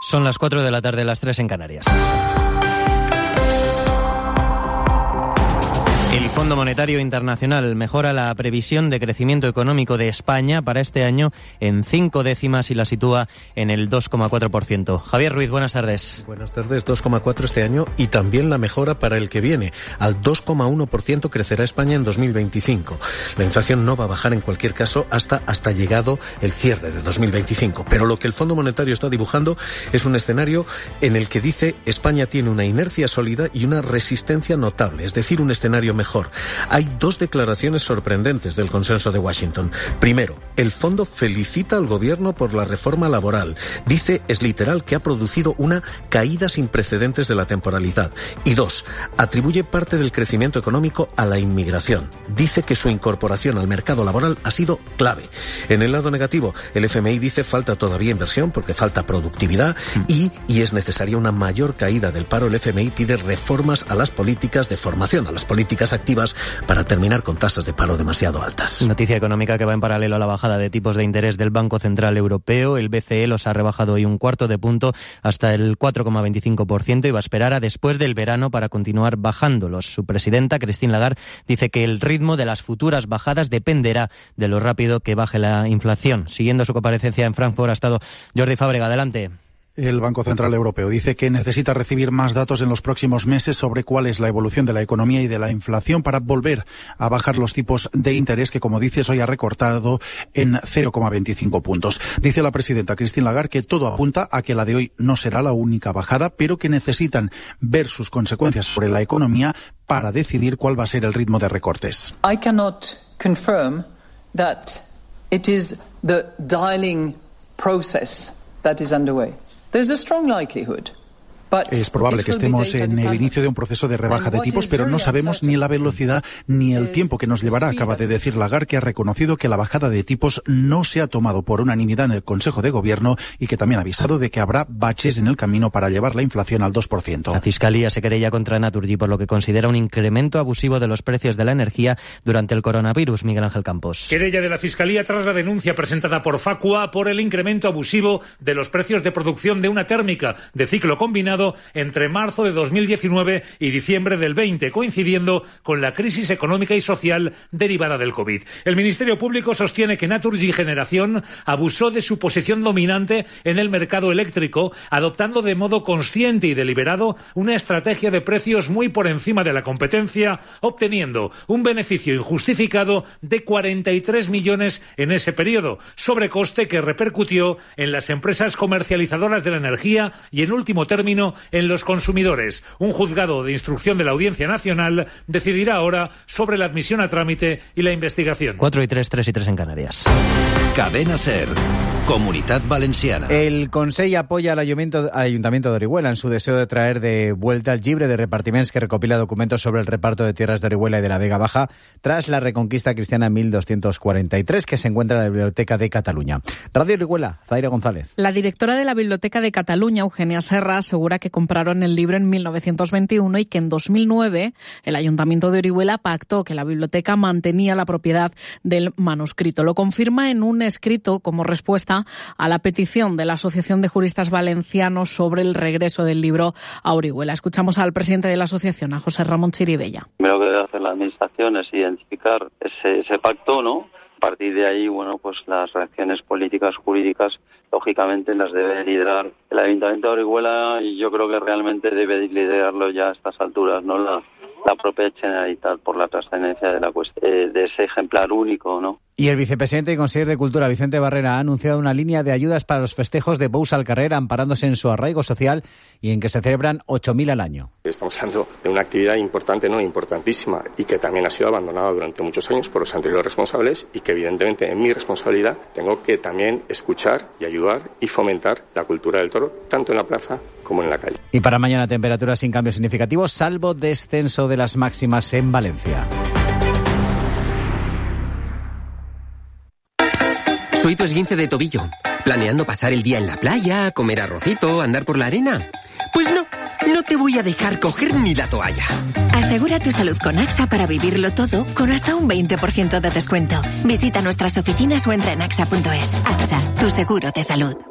Son las 4 de la tarde, las 3 en Canarias. El Fondo Monetario Internacional mejora la previsión de crecimiento económico de España para este año en 5 décimas y la sitúa en el 2,4%. Javier Ruiz, buenas tardes. Buenas tardes, 2,4 este año y también la mejora para el que viene. Al 2,1% crecerá España en 2025. La inflación no va a bajar en cualquier caso hasta llegado el cierre de 2025. Pero lo que el Fondo Monetario está dibujando es un escenario en el que dice España tiene una inercia sólida y una resistencia notable, es decir, un escenario mejor. Hay 2 declaraciones sorprendentes del consenso de Washington. Primero, el fondo felicita al gobierno por la reforma laboral. Dice, es literal, que ha producido una caída sin precedentes de la temporalidad. Y 2, atribuye parte del crecimiento económico a la inmigración. Dice que su incorporación al mercado laboral ha sido clave. En el lado negativo, el FMI dice falta todavía inversión porque falta productividad y es necesaria una mayor caída del paro. El FMI pide reformas a las políticas de formación, a las políticas activas para terminar con tasas de paro demasiado altas. Noticia económica que va en paralelo a la bajada de tipos de interés del Banco Central Europeo. El BCE los ha rebajado hoy 1/4 punto hasta el 4,25% y va a esperar a después del verano para continuar bajándolos. Su presidenta, Christine Lagarde, dice que el ritmo de las futuras bajadas dependerá de lo rápido que baje la inflación. Siguiendo su comparecencia en Frankfurt ha estado Jordi Fábrega. Adelante. El Banco Central Europeo dice que necesita recibir más datos en los próximos meses sobre cuál es la evolución de la economía y de la inflación para volver a bajar los tipos de interés que, como dices, hoy ha recortado en 0,25 puntos. Dice la presidenta Christine Lagarde que todo apunta a que la de hoy no será la única bajada, pero que necesitan ver sus consecuencias sobre la economía para decidir cuál va a ser el ritmo de recortes. I cannot confirm that it is the dialing process that is underway. There's a strong likelihood. Es probable que estemos en el inicio de un proceso de rebaja de tipos, pero no sabemos ni la velocidad ni el tiempo que nos llevará. Acaba de decir Lagarde, que ha reconocido que la bajada de tipos no se ha tomado por unanimidad en el Consejo de Gobierno y que también ha avisado de que habrá baches en el camino para llevar la inflación al 2%. La Fiscalía se querella contra Naturgy por lo que considera un incremento abusivo de los precios de la energía durante el coronavirus. Miguel Ángel Campos. Querella de la Fiscalía tras la denuncia presentada por Facua por el incremento abusivo de los precios de producción de una térmica de ciclo combinado entre marzo de 2019 y diciembre del 20, coincidiendo con la crisis económica y social derivada del COVID. El Ministerio Público sostiene que Naturgy Generación abusó de su posición dominante en el mercado eléctrico, adoptando de modo consciente y deliberado una estrategia de precios muy por encima de la competencia, obteniendo un beneficio injustificado de 43 millones en ese periodo, sobrecoste que repercutió en las empresas comercializadoras de la energía y, en último término, en los consumidores. Un juzgado de instrucción de la Audiencia Nacional decidirá ahora sobre la admisión a trámite y la investigación. 4 y 3, 3 y 3 en Canarias. Cadena SER. Comunitat Valenciana. El Consell apoya al Ayuntamiento de Orihuela en su deseo de traer de vuelta el llibre de repartiments que recopila documentos sobre el reparto de tierras de Orihuela y de la Vega Baja tras la reconquista cristiana en 1243, que se encuentra en la Biblioteca de Cataluña. Radio Orihuela, Zaira González. La directora de la Biblioteca de Cataluña, Eugenia Serra, asegura que compraron el libro en 1921 y que en 2009 el Ayuntamiento de Orihuela pactó que la biblioteca mantenía la propiedad del manuscrito. Lo confirma en un escrito como respuesta a la petición de la Asociación de Juristas Valencianos sobre el regreso del libro a Orihuela. Escuchamos al presidente de la asociación, a José Ramón Chiribella. Lo que debe hacer la administración es identificar ese pacto, ¿no? A partir de ahí, bueno, pues las reacciones políticas, jurídicas, lógicamente las debe liderar el Ayuntamiento de Orihuela, y yo creo que realmente debe liderarlo ya a estas alturas, ¿no? La propia Generalitat, por la trascendencia de la cuestión, de ese ejemplar único, ¿no? Y el vicepresidente y consejero de Cultura, Vicente Barrera, ha anunciado una línea de ayudas para los festejos de Bous al Carrer, amparándose en su arraigo social y en que se celebran 8.000 al año. Estamos hablando de una actividad importante, no importantísima, y que también ha sido abandonada durante muchos años por los anteriores responsables, y que evidentemente en mi responsabilidad tengo que también escuchar y ayudar y fomentar la cultura del toro, tanto en la plaza como en la calle. Y para mañana temperaturas sin cambios significativos, salvo descenso de las máximas en Valencia. Soy tu esguince de tobillo. ¿Planeando pasar el día en la playa, comer arrocito, andar por la arena? Pues no te voy a dejar coger ni la toalla. Asegura tu salud con AXA para vivirlo todo con hasta un 20% de descuento. Visita nuestras oficinas o entra en AXA.es. AXA, tu seguro de salud.